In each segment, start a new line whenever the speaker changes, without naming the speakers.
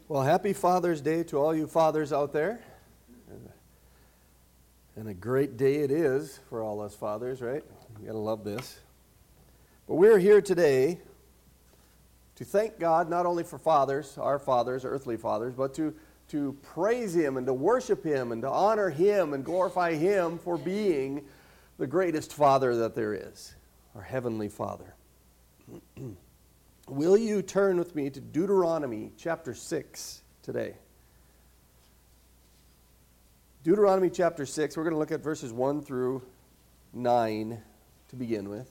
Well, happy Father's Day to all you fathers out there. And a great day it is for all us fathers, right? You gotta love this. But we're here today to thank God not only for fathers, our earthly fathers, but to praise Him and to worship Him and to honor Him and glorify Him for being the greatest Father that there is, our Heavenly Father. Will you turn with me to Deuteronomy chapter 6 today? Deuteronomy chapter 6, we're going to look at verses 1 through 9 to begin with.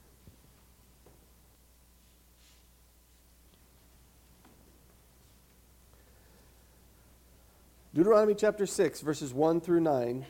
Deuteronomy chapter 6, verses 1 through 9.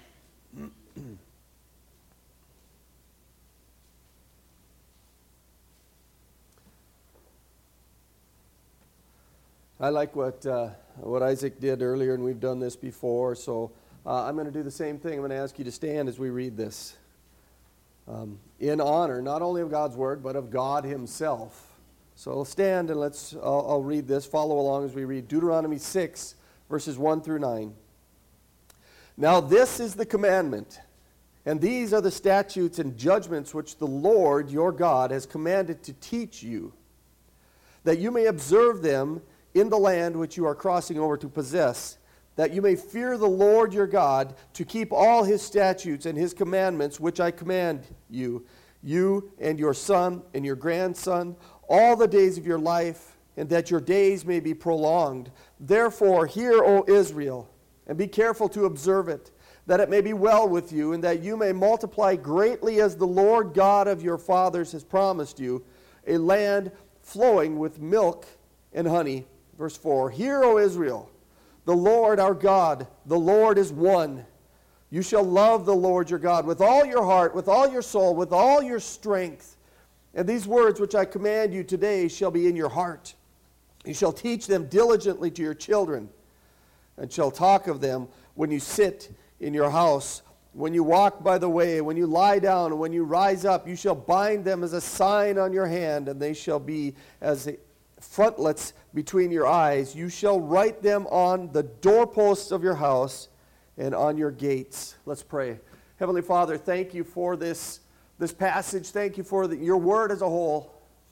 I like what Isaac did earlier, and we've done this before, so I'm going to do the same thing. I'm going to ask you to stand as we read this in honor, not only of God's Word, but of God Himself. So I'll stand and I'll read this. Follow along as we read Deuteronomy 6, verses 1 through 9. Now this is the commandment, and these are the statutes and judgments which the Lord your God has commanded to teach you, that you may observe them in the land which you are crossing over to possess, that you may fear the Lord your God, to keep all His statutes and His commandments which I command you, you and your son and your grandson, all the days of your life, and that your days may be prolonged. Therefore, hear, O Israel, and be careful to observe it, that it may be well with you, and that you may multiply greatly as the Lord God of your fathers has promised you, a land flowing with milk and honey. Verse 4, Hear, O Israel, the Lord our God, the Lord is one. You shall love the Lord your God with all your heart, with all your soul, with all your strength. And these words which I command you today shall be in your heart. You shall teach them diligently to your children, and shall talk of them when you sit in your house, when you walk by the way, when you lie down, and when you rise up. You shall bind them as a sign on your hand, and they shall be as frontlets between your eyes. You shall write them on the doorposts of your house and on your gates. Let's pray. Heavenly Father, thank you for this passage. Thank you for your word as a whole.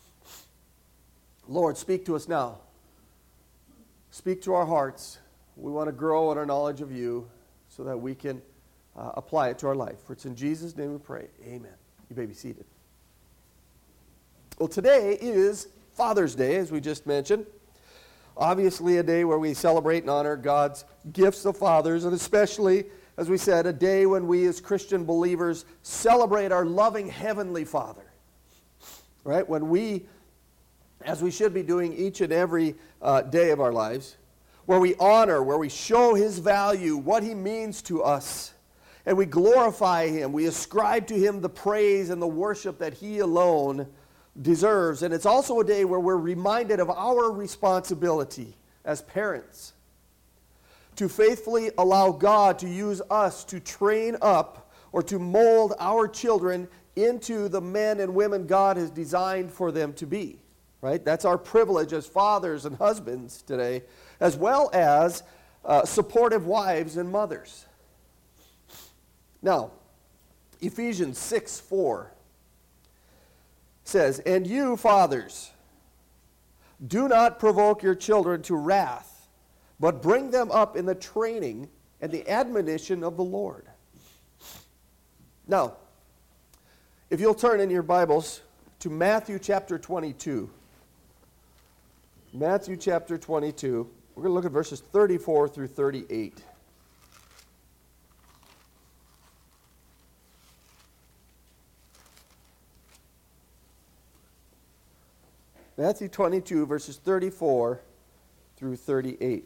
Lord, speak to us now. Speak to our hearts. We want to grow in our knowledge of you so that we can apply it to our life. For it's in Jesus' name we pray. Amen. You may be seated. Well, today is Father's Day, as we just mentioned. Obviously a day where we celebrate and honor God's gifts of fathers, and especially, as we said, a day when we as Christian believers celebrate our loving Heavenly Father. Right? When we, as we should be doing each and every day of our lives, where we honor, where we show His value, what He means to us, and we glorify Him, we ascribe to Him the praise and the worship that He alone deserves. And it's also a day where we're reminded of our responsibility as parents to faithfully allow God to use us to train up or to mold our children into the men and women God has designed for them to be. Right? That's our privilege as fathers and husbands today, as well as supportive wives and mothers. Now, Ephesians 6:4 says, And you, fathers, do not provoke your children to wrath, but bring them up in the training and the admonition of the Lord. Now, if you'll turn in your Bibles to Matthew chapter 22. Matthew chapter 22. We're going to look at verses 34 through 38. Matthew 22, verses 34 through 38.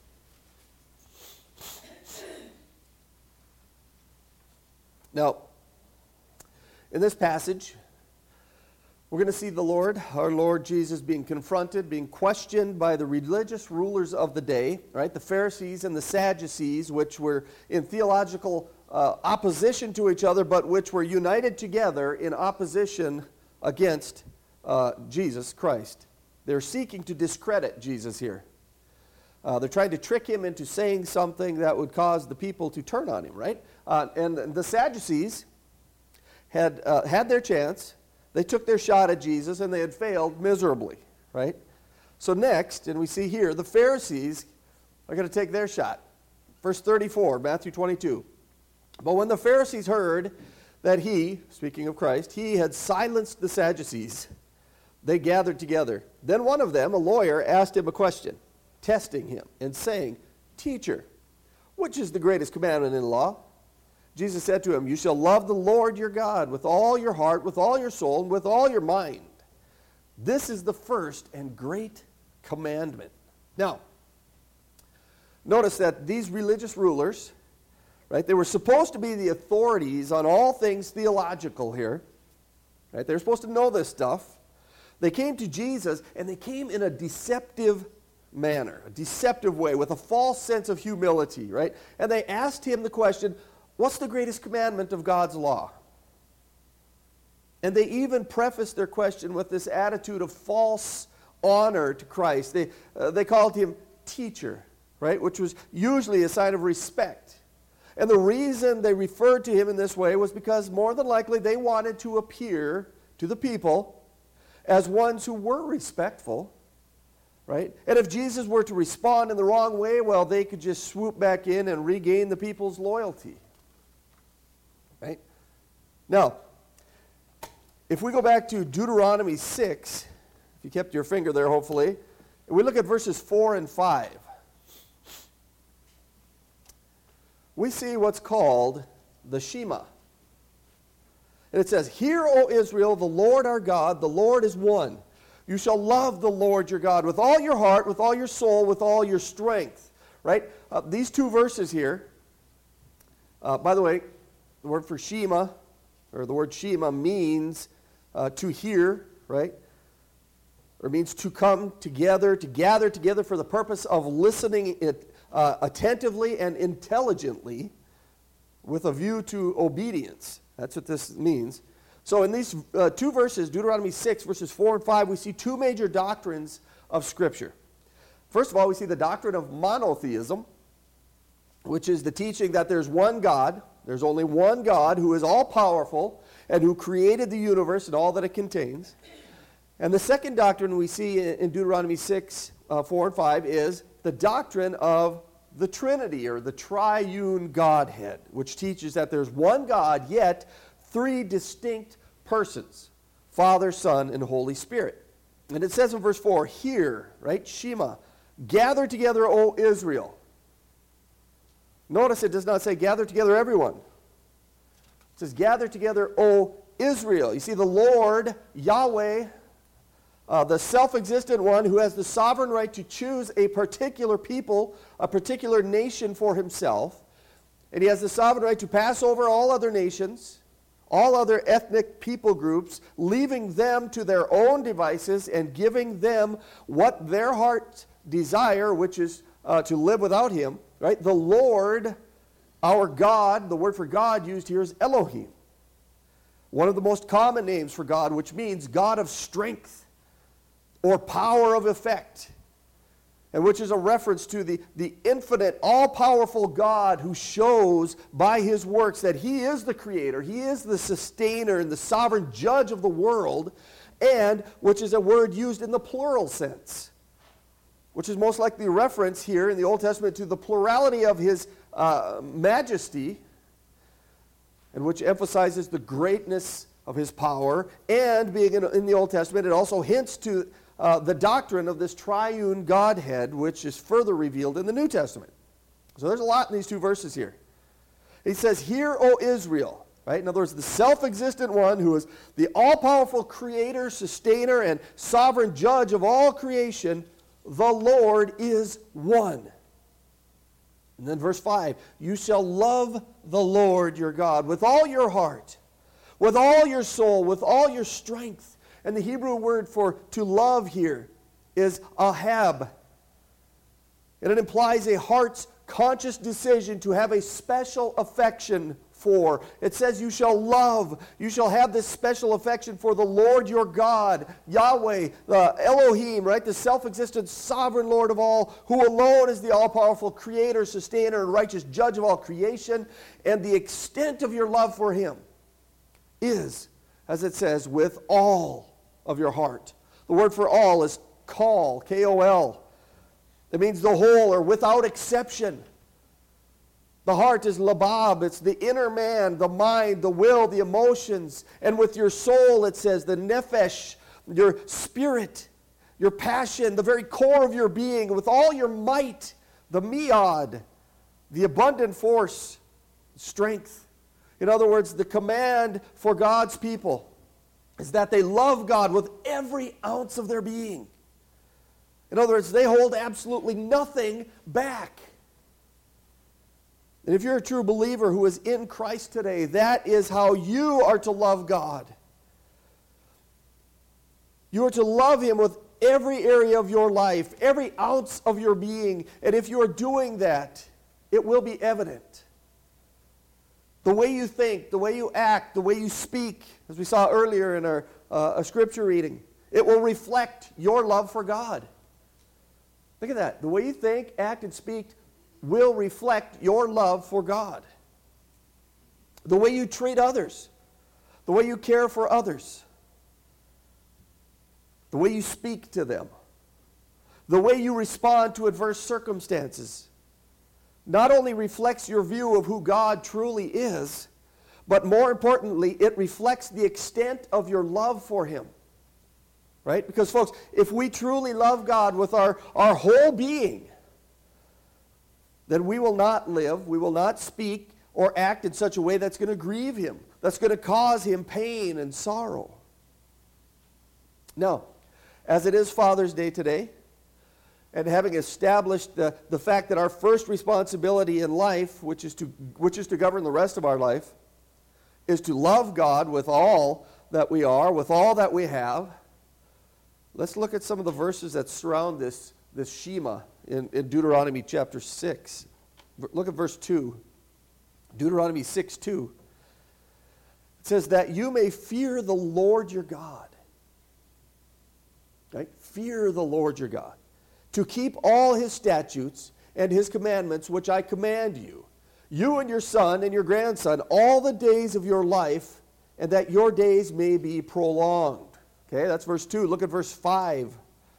Now, in this passage, we're going to see the Lord, our Lord Jesus, being confronted, being questioned by the religious rulers of the day, right? The Pharisees and the Sadducees, which were in theological opposition to each other, but which were united together in opposition against Jesus Christ. They're seeking to discredit Jesus here. They're trying to trick him into saying something that would cause the people to turn on him, right? And the Sadducees had their chance. They took their shot at Jesus, and they had failed miserably, right? So next, and we see here, the Pharisees are going to take their shot. Verse 34, Matthew 22. But when the Pharisees heard that he, speaking of Christ, he had silenced the Sadducees, they gathered together. Then one of them, a lawyer, asked him a question, testing him and saying, Teacher, which is the greatest commandment in the law? Jesus said to him, You shall love the Lord your God with all your heart, with all your soul, and with all your mind. This is the first and great commandment. Now, notice that these religious rulers, right, they were supposed to be the authorities on all things theological here. Right? They were supposed to know this stuff. They came to Jesus, and they came in a deceptive manner, a deceptive way, with a false sense of humility, right? And they asked him the question, what's the greatest commandment of God's law? And they even prefaced their question with this attitude of false honor to Christ. They called him teacher, right, which was usually a sign of respect. And the reason they referred to him in this way was because more than likely they wanted to appear to the people as ones who were respectful, right? And if Jesus were to respond in the wrong way, well, they could just swoop back in and regain the people's loyalty, right? Now, if we go back to Deuteronomy 6, if you kept your finger there, hopefully, and we look at verses 4 and 5, we see what's called the Shema. And it says, Hear, O Israel, the Lord our God, the Lord is one. You shall love the Lord your God with all your heart, with all your soul, with all your strength. Right? These two verses here, by the way, the word for Shema, or the word Shema means to hear, right? Or means to come together, to gather together for the purpose of listening attentively and intelligently with a view to obedience. That's what this means. So in these two verses, Deuteronomy 6, verses 4 and 5, we see two major doctrines of Scripture. First of all, we see the doctrine of monotheism, which is the teaching that there's one God, there's only one God who is all-powerful and who created the universe and all that it contains. And the second doctrine we see in Deuteronomy 6, 4 and 5 is the doctrine of the Trinity, or the triune Godhead, which teaches that there's one God, yet three distinct persons, Father, Son, and Holy Spirit. And it says in verse 4, Hear, right, Shema, gather together, O Israel. Notice it does not say gather together everyone. It says gather together, O Israel. You see, the Lord, Yahweh, the self-existent one who has the sovereign right to choose a particular people, a particular nation for himself, and he has the sovereign right to pass over all other nations, all other ethnic people groups, leaving them to their own devices and giving them what their hearts desire, which is to live without him, right? The Lord, our God, the word for God used here is Elohim, one of the most common names for God, which means God of strength, or power of effect, and which is a reference to the infinite, all-powerful God who shows by his works that he is the creator, he is the sustainer and the sovereign judge of the world, and which is a word used in the plural sense, which is most likely a reference here in the Old Testament to the plurality of his majesty, and which emphasizes the greatness of his power, and being in the Old Testament, it also hints to the doctrine of this triune Godhead, which is further revealed in the New Testament. So there's a lot in these two verses here. He says, Hear, O Israel. Right? In other words, the self-existent one who is the all-powerful creator, sustainer, and sovereign judge of all creation, the Lord is one. And then verse 5, You shall love the Lord your God with all your heart, with all your soul, with all your strength. And the Hebrew word for to love here is ahab. And it implies a heart's conscious decision to have a special affection for. It says you shall love, you shall have this special affection for the Lord your God, Yahweh, Elohim, right? The self-existent sovereign Lord of all, who alone is the all-powerful creator, sustainer, and righteous judge of all creation. And the extent of your love for him is, as it says, with all of your heart. The word for all is kol, K-O-L. It means the whole or without exception. The heart is labab. It's the inner man, the mind, the will, the emotions. And with your soul, it says, the nephesh, your spirit, your passion, the very core of your being, with all your might, the miad, the abundant force, strength. In other words, the command for God's people is that they love God with every ounce of their being. In other words, they hold absolutely nothing back. And if you're a true believer who is in Christ today, that is how you are to love God. You are to love him with every area of your life, every ounce of your being. And if you are doing that, it will be evident. The way you think, the way you act, the way you speak, as we saw earlier in our scripture reading, it will reflect your love for God. Look at that. The way you think, act, and speak will reflect your love for God. The way you treat others, the way you care for others, the way you speak to them, the way you respond to adverse circumstances, not only reflects your view of who God truly is, but more importantly, it reflects the extent of your love for him. Right? Because, folks, if we truly love God with our whole being, then we will not live, we will not speak or act in such a way that's going to grieve him, that's going to cause him pain and sorrow. Now, as it is Father's Day today, and having established the fact that our first responsibility in life, which is to govern the rest of our life, is to love God with all that we are, with all that we have, let's look at some of the verses that surround this Shema in Deuteronomy chapter 6. Look at verse 2. Deuteronomy 6:2. It says that you may fear the Lord your God. Right? Fear the Lord your God. To keep all his statutes and his commandments which I command you, you and your son and your grandson, all the days of your life, and that your days may be prolonged. Okay, that's verse 2. Look at verse 5.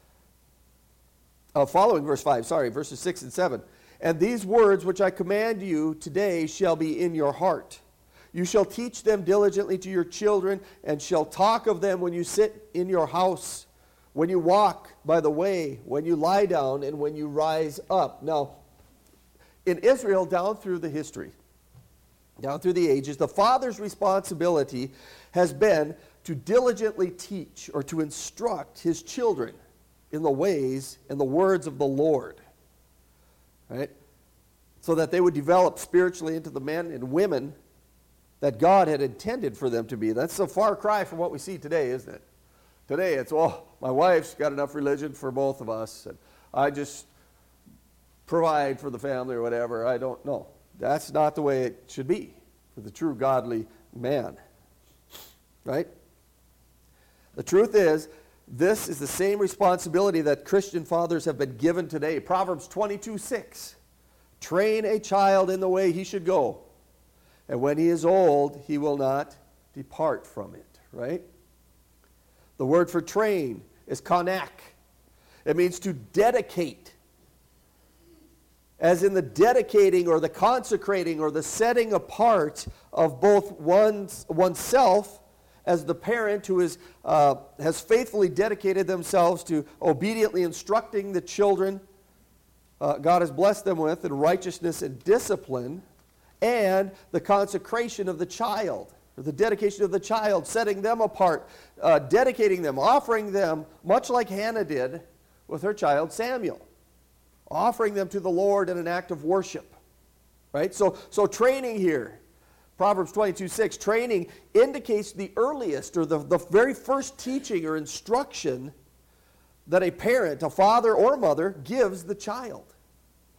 Following verse 5, verses 6 and 7. And these words which I command you today shall be in your heart. You shall teach them diligently to your children, and shall talk of them when you sit in your house, when you walk by the way, when you lie down, and when you rise up. Now, in Israel, down through the history, down through the ages, the father's responsibility has been to diligently teach or to instruct his children in the ways and the words of the Lord, right? So that they would develop spiritually into the men and women that God had intended for them to be. That's a far cry from what we see today, isn't it? Today it's, well, my wife's got enough religion for both of us, and I just provide for the family or whatever. I don't know. That's not the way it should be for the true godly man, right? The truth is, this is the same responsibility that Christian fathers have been given today. Proverbs 22:6. Train a child in the way he should go, and when he is old, he will not depart from it, right? The word for train is kanak. It means to dedicate, as in the dedicating or the consecrating or the setting apart of both oneself as the parent who has faithfully dedicated themselves to obediently instructing the children God has blessed them with in righteousness and discipline, and the consecration of the child, or the dedication of the child, setting them apart, dedicating them, offering them, much like Hannah did with her child Samuel, offering them to the Lord in an act of worship. Right? So training here, Proverbs 22:6, training indicates the earliest or the very first teaching or instruction that a parent, a father or mother, gives the child.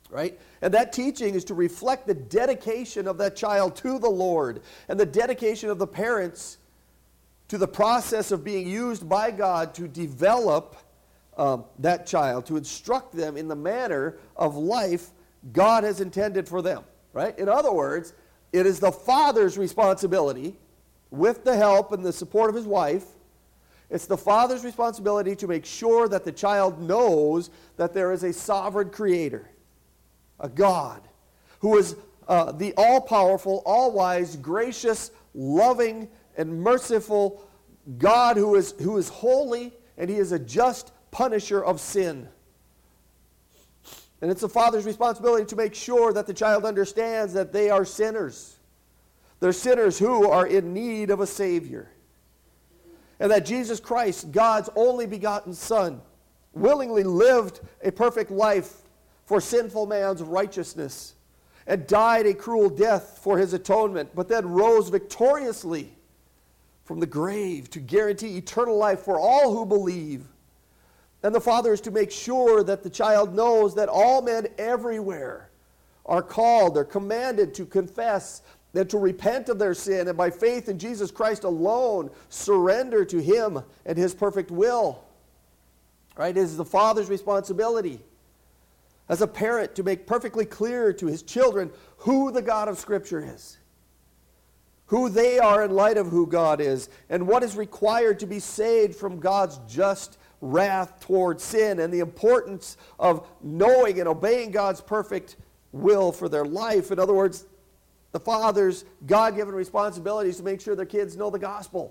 right? And that teaching is to reflect the dedication of that child to the Lord and the dedication of the parents to the process of being used by God to develop that child, to instruct them in the manner of life God has intended for them, right? In other words, it is the father's responsibility, with the help and the support of his wife, it's the father's responsibility to make sure that the child knows that there is a sovereign creator, a God, who is the all-powerful, all-wise, gracious, loving, and merciful God who is holy, and he is a just punisher of sin. And it's the father's responsibility to make sure that the child understands that they are sinners. They're sinners who are in need of a Savior. And that Jesus Christ, God's only begotten Son, willingly lived a perfect life for sinful man's righteousness and died a cruel death for his atonement, but then rose victoriously from the grave to guarantee eternal life for all who believe. And the Father is to make sure that the child knows that all men everywhere are called, they're commanded to confess and to repent of their sin, and by faith in Jesus Christ alone, surrender to him and his perfect will. Right? It is the father's responsibility as a parent to make perfectly clear to his children who the God of Scripture is, who they are in light of who God is, and what is required to be saved from God's just wrath toward sin, and the importance of knowing and obeying God's perfect will for their life. In other words, the father's God-given responsibility is to make sure their kids know the gospel.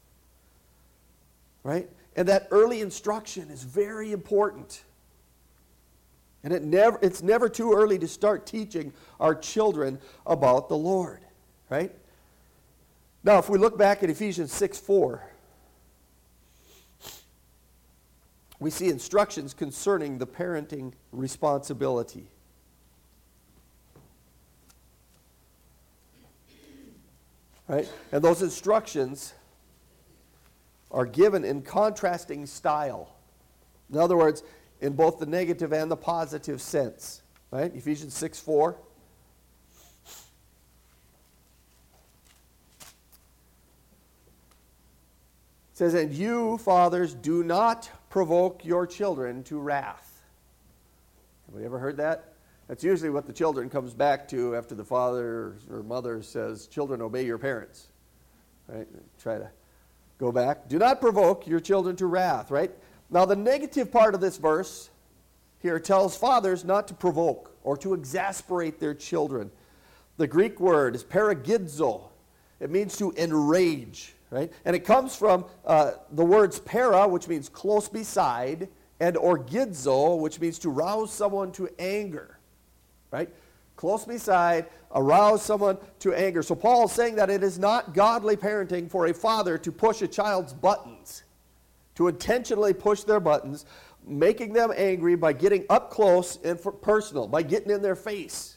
Right? And that early instruction is very important. And it's never too early to start teaching our children about the Lord. Right? Now, if we look back at Ephesians 6:4, we see instructions concerning the parenting responsibility. Right? And those instructions are given in contrasting style. In other words, in both the negative and the positive sense. Right? Ephesians 6:4. It says, "And you, fathers, do not provoke your children to wrath." Have you ever heard that? That's usually what the children comes back to after the father or mother says, "Children, obey your parents." Right? Try to go back. Do not provoke your children to wrath, right? Now the negative part of this verse here tells fathers not to provoke or to exasperate their children. The Greek word is paragidzo. It means to enrage, right? And it comes from the words para, which means close beside, and orgidzo, which means to rouse someone to anger. Right? Close beside, arouse someone to anger. So Paul is saying that it is not godly parenting for a father to push a child's buttons, to intentionally push their buttons, making them angry by getting up close and personal, by getting in their face.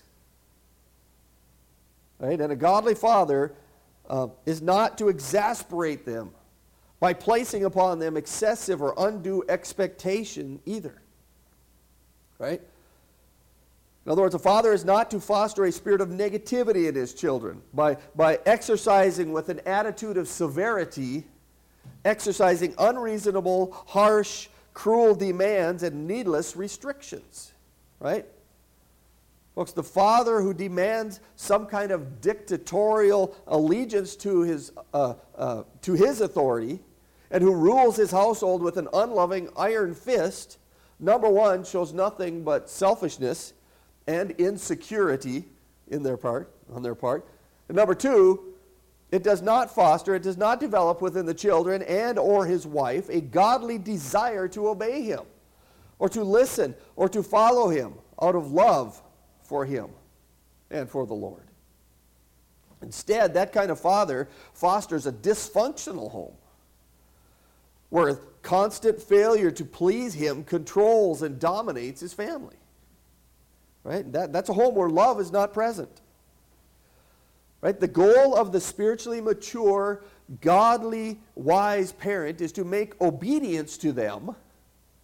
Right? And a godly father is not to exasperate them by placing upon them excessive or undue expectation either. Right? In other words, a father is not to foster a spirit of negativity in his children by exercising with an attitude of severity, exercising unreasonable, harsh, cruel demands and needless restrictions. Right? Folks, the father who demands some kind of dictatorial allegiance to his authority and who rules his household with an unloving iron fist, number one, shows nothing but selfishness and insecurity on their part. And number two, it does not foster, it does not develop within the children and or his wife a godly desire to obey him or to listen or to follow him out of love for him and for the Lord. Instead, that kind of father fosters a dysfunctional home where constant failure to please him controls and dominates his family. Right? That's a home where love is not present. Right? The goal of the spiritually mature, godly, wise parent is to make obedience to them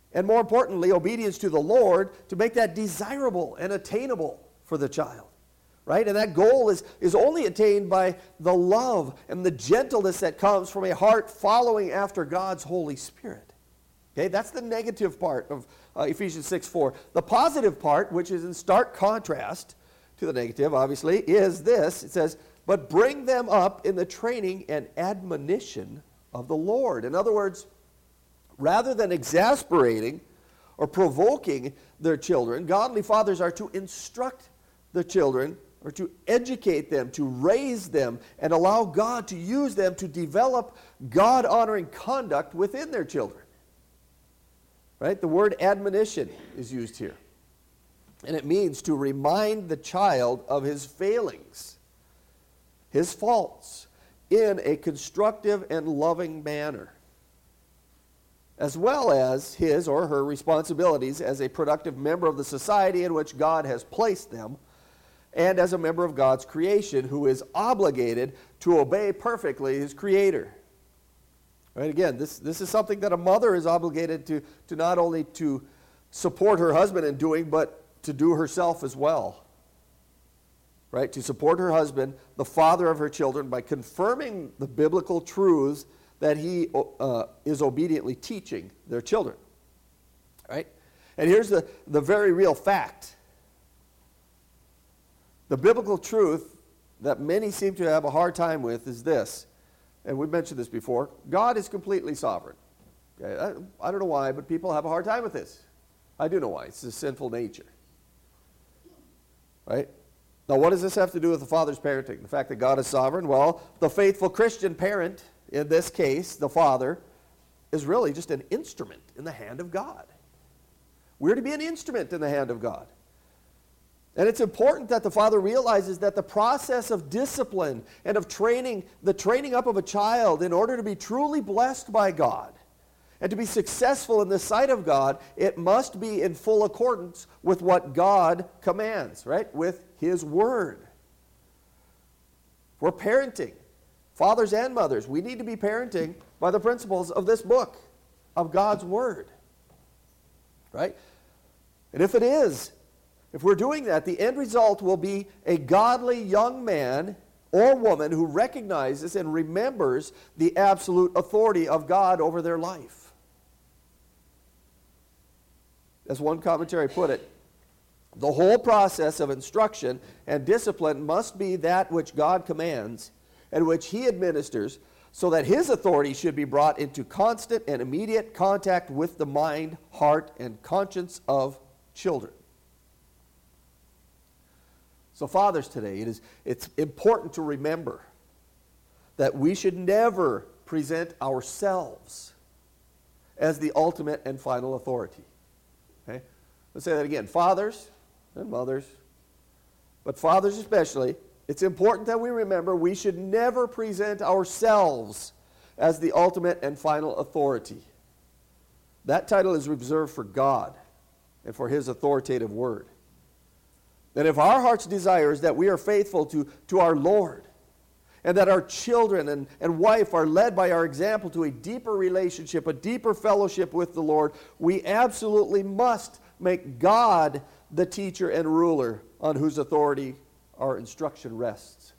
And more importantly, obedience to the Lord to make that desirable and attainable for the child. Right? And that goal is only attained by the love and the gentleness that comes from a heart following after God's Holy Spirit. Okay, that's the negative part of Ephesians 6:4. The positive part, which is in stark contrast to the negative, obviously, is this. It says, but bring them up in the training and admonition of the Lord. In other words, rather than exasperating or provoking their children, godly fathers are to instruct their children or to educate them, to raise them, and allow God to use them to develop God-honoring conduct within their children. Right? The word admonition is used here. And it means to remind the child of his failings, his faults, in a constructive and loving manner, as well as his or her responsibilities as a productive member of the society in which God has placed them, and as a member of God's creation who is obligated to obey perfectly his Creator. Right? Again, this is something that a mother is obligated to not only to support her husband in doing, but to do herself as well. Right? To support her husband, the father of her children, by confirming the biblical truths that he is obediently teaching their children. Right? And here's the very real fact. The biblical truth that many seem to have a hard time with is this, and we've mentioned this before: God is completely sovereign. Okay? I don't know why, but people have a hard time with this. I do know why. It's a sinful nature. Right? Now, what does this have to do with the father's parenting? The fact that God is sovereign? Well, the faithful Christian parent, in this case, the father, is really just an instrument in the hand of God. We're to be an instrument in the hand of God. And it's important that the father realizes that the process of discipline and of training, the training up of a child in order to be truly blessed by God and to be successful in the sight of God, it must be in full accordance with what God commands, right? With His Word. We're parenting. Fathers and mothers, we need to be parenting by the principles of this book, of God's Word. Right? And if we're doing that, the end result will be a godly young man or woman who recognizes and remembers the absolute authority of God over their life. As one commentary put it, the whole process of instruction and discipline must be that which God commands and which He administers, so that His authority should be brought into constant and immediate contact with the mind, heart, and conscience of children. So fathers today, it's important to remember that we should never present ourselves as the ultimate and final authority. Okay? Let's say that again. Fathers and mothers, but fathers especially, it's important that we remember we should never present ourselves as the ultimate and final authority. That title is reserved for God and for His authoritative word. And if our heart's desire is that we are faithful to our Lord, and that our children and wife are led by our example to a deeper relationship, a deeper fellowship with the Lord, we absolutely must make God the teacher and ruler on whose authority our instruction rests.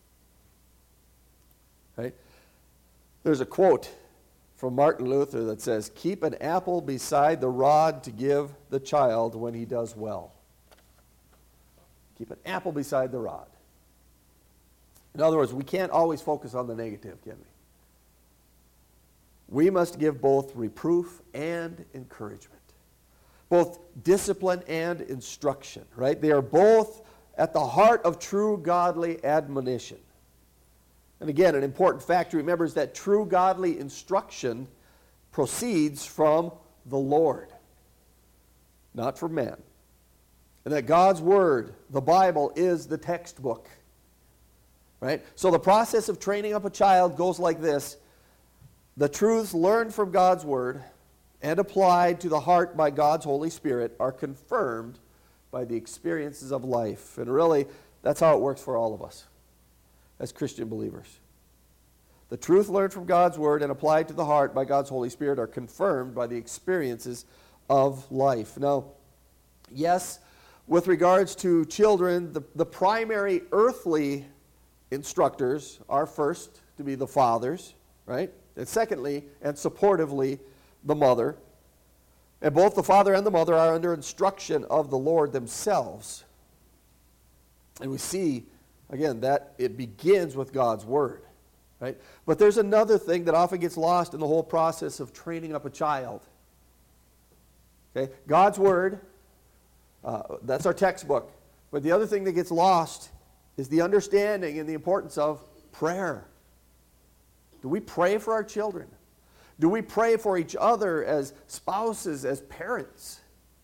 Right? There's a quote from Martin Luther that says, "Keep an apple beside the rod to give the child when he does well." Keep an apple beside the rod. In other words, we can't always focus on the negative, can we? We must give both reproof and encouragement, both discipline and instruction, right? They are both at the heart of true godly admonition. And again, an important fact to remember is that true godly instruction proceeds from the Lord, not from man. And that God's Word, the Bible, is the textbook. Right? So the process of training up a child goes like this. The truths learned from God's Word and applied to the heart by God's Holy Spirit are confirmed by the experiences of life. And really, that's how it works for all of us as Christian believers. The truth learned from God's Word and applied to the heart by God's Holy Spirit are confirmed by the experiences of life. Now, yes, with regards to children, the primary earthly instructors are first to be the fathers, right? And secondly, and supportively, the mother. And both the father and the mother are under instruction of the Lord themselves. And we see, again, that it begins with God's word, right? But there's another thing that often gets lost in the whole process of training up a child. Okay? God's word, that's our textbook. But the other thing that gets lost is the understanding and the importance of prayer. Do we pray for our children? Do we pray for each other as spouses, as parents?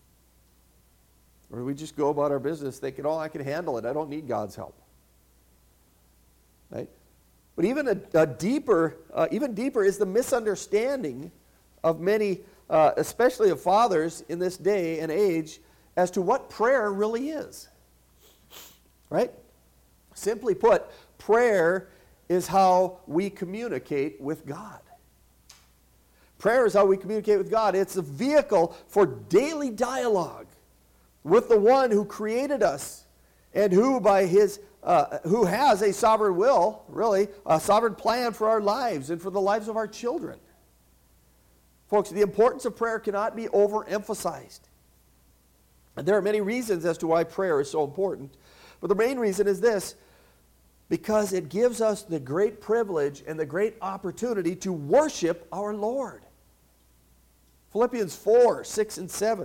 Or do we just go about our business thinking, oh, I can handle it. I don't need God's help. Right? But even deeper is the misunderstanding of many, especially of fathers in this day and age, as to what prayer really is. Right? Simply put, prayer is how we communicate with God. Prayer is how we communicate with God. It's a vehicle for daily dialogue with the one who created us and who by his who has a sovereign will, really, a sovereign plan for our lives and for the lives of our children. Folks, the importance of prayer cannot be overemphasized. And there are many reasons as to why prayer is so important. But the main reason is this: because it gives us the great privilege and the great opportunity to worship our Lord. Philippians 4, 6 and 7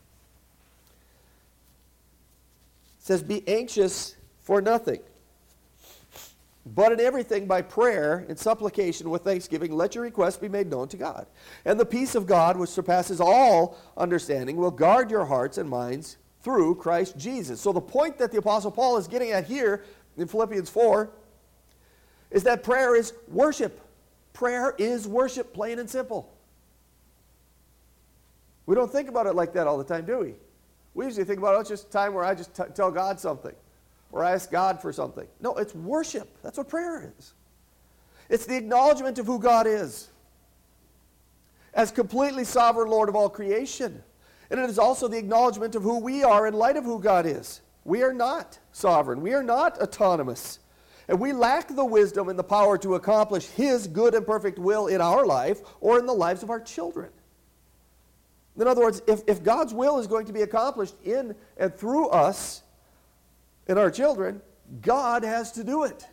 says, "Be anxious for nothing, but in everything by prayer and supplication with thanksgiving, let your requests be made known to God. And the peace of God, which surpasses all understanding, will guard your hearts and minds through Christ Jesus." So the point that the Apostle Paul is getting at here in Philippians 4 is that prayer is worship. Prayer is worship, plain and simple. We don't think about it like that all the time, do we? We usually think about, oh, it's just a time where I just tell God something or I ask God for something. No, it's worship. That's what prayer is. It's the acknowledgement of who God is as completely sovereign Lord of all creation. And it is also the acknowledgement of who we are in light of who God is. We are not sovereign. We are not autonomous. And we lack the wisdom and the power to accomplish His good and perfect will in our life or in the lives of our children. In other words, if God's will is going to be accomplished in and through us and our children, God has to do it.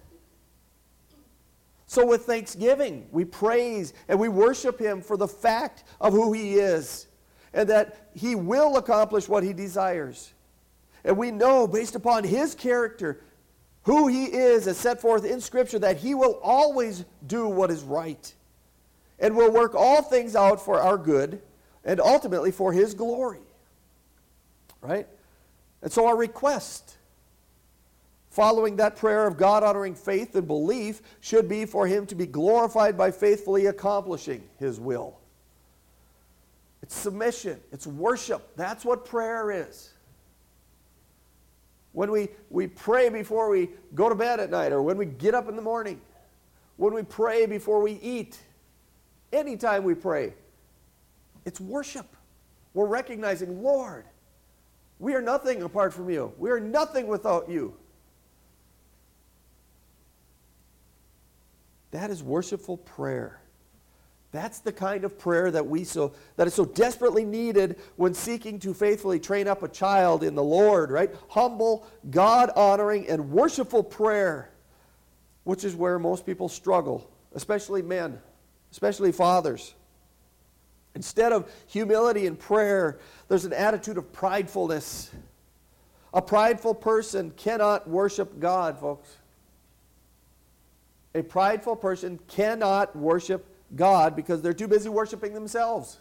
So with thanksgiving, we praise and we worship Him for the fact of who He is and that He will accomplish what He desires. And we know, based upon His character, who He is as set forth in Scripture, that He will always do what is right and will work all things out for our good and ultimately for His glory. Right? And so our request, following that prayer of God-honoring faith and belief, should be for Him to be glorified by faithfully accomplishing His will. It's submission. It's worship. That's what prayer is. When we pray before we go to bed at night, or when we get up in the morning, when we pray before we eat, anytime we pray, it's worship. We're recognizing, Lord, we are nothing apart from You. We are nothing without You. That is worshipful prayer. That's the kind of prayer that is so desperately needed when seeking to faithfully train up a child in the Lord, right? Humble, God-honoring, and worshipful prayer, which is where most people struggle, especially men, especially fathers. Instead of humility and prayer, there's an attitude of pridefulness. A prideful person cannot worship God, folks. A prideful person cannot worship God because they're too busy worshiping themselves.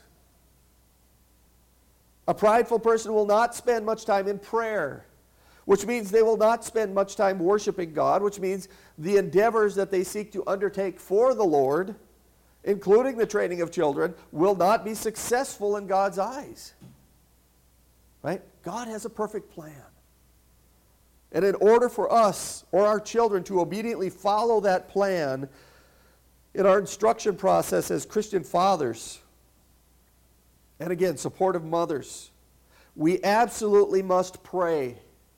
A prideful person will not spend much time in prayer, which means they will not spend much time worshiping God, which means the endeavors that they seek to undertake for the Lord, including the training of children, will not be successful in God's eyes. Right? God has a perfect plan. And in order for us or our children to obediently follow that plan in our instruction process as Christian fathers, And again, supportive mothers. We absolutely must pray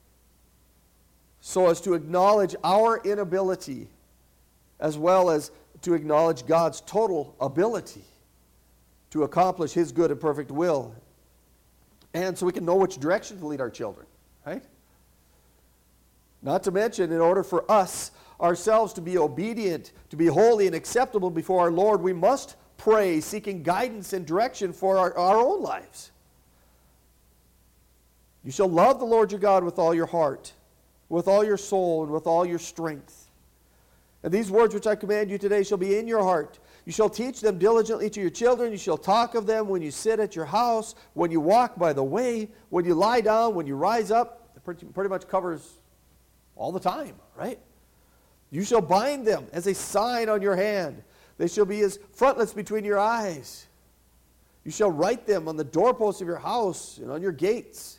so as to acknowledge our inability as well as to acknowledge God's total ability to accomplish His good and perfect will. And so we can know which direction to lead our children, right? Not to mention, in order for us ourselves to be obedient, to be holy and acceptable before our Lord, we must pray, seeking guidance and direction for our own lives. You shall love the Lord your God with all your heart, with all your soul, and with all your strength. And these words which I command you today shall be in your heart. You shall teach them diligently to your children. You shall talk of them when you sit at your house, when you walk by the way, when you lie down, when you rise up. It pretty much covers all the time, right? You shall bind them as a sign on your hand. They shall be as frontlets between your eyes. You shall write them on the doorposts of your house and on your gates.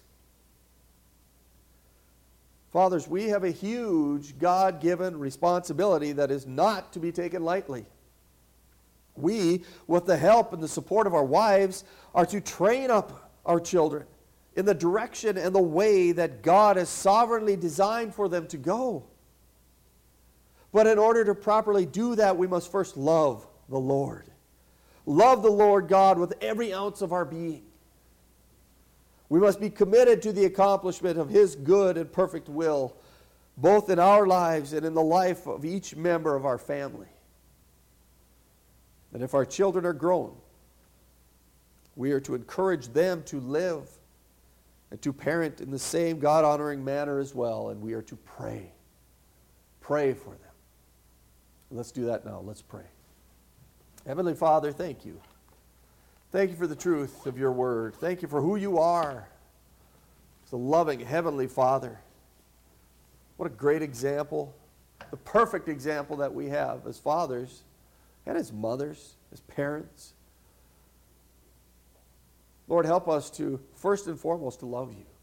Fathers, we have a huge God-given responsibility that is not to be taken lightly. We, with the help and the support of our wives, are to train up our children in the direction and the way that God has sovereignly designed for them to go. But in order to properly do that, we must first love the Lord. Love the Lord God with every ounce of our being. We must be committed to the accomplishment of His good and perfect will, both in our lives and in the life of each member of our family. And if our children are grown, we are to encourage them to live and to parent in the same God-honoring manner as well, and we are to pray. Pray for them. Let's do that now. Let's pray. Heavenly Father, thank you. Thank you for the truth of your word. Thank you for who you are. It's a loving Heavenly Father. What a great example, the perfect example that we have as fathers and as mothers, as parents. Lord, help us to, first and foremost, to love you.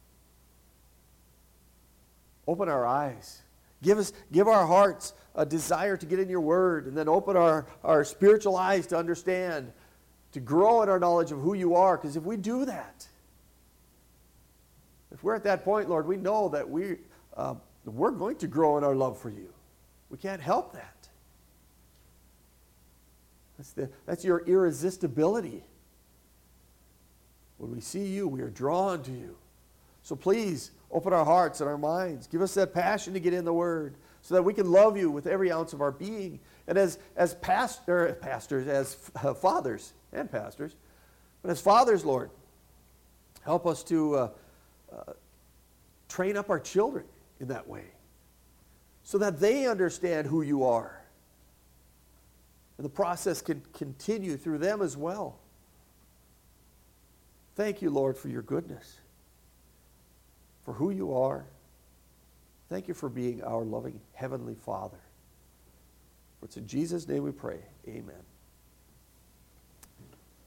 Open our eyes. Give our hearts a desire to get in your word, and then open our spiritual eyes to understand, to grow in our knowledge of who you are. Because if we do that, if we're at that point, Lord, we know that we're going to grow in our love for you. We can't help that. That's your irresistibility. When we see you, we are drawn to you. So please, open our hearts and our minds. Give us that passion to get in the Word so that we can love you with every ounce of our being. And as pastors, as fathers and pastors, but as fathers, Lord, help us to train up our children in that way so that they understand who you are. And the process can continue through them as well. Thank you, Lord, for your goodness, for who you are. Thank you for being our loving Heavenly Father. For it's in Jesus' name we pray. Amen.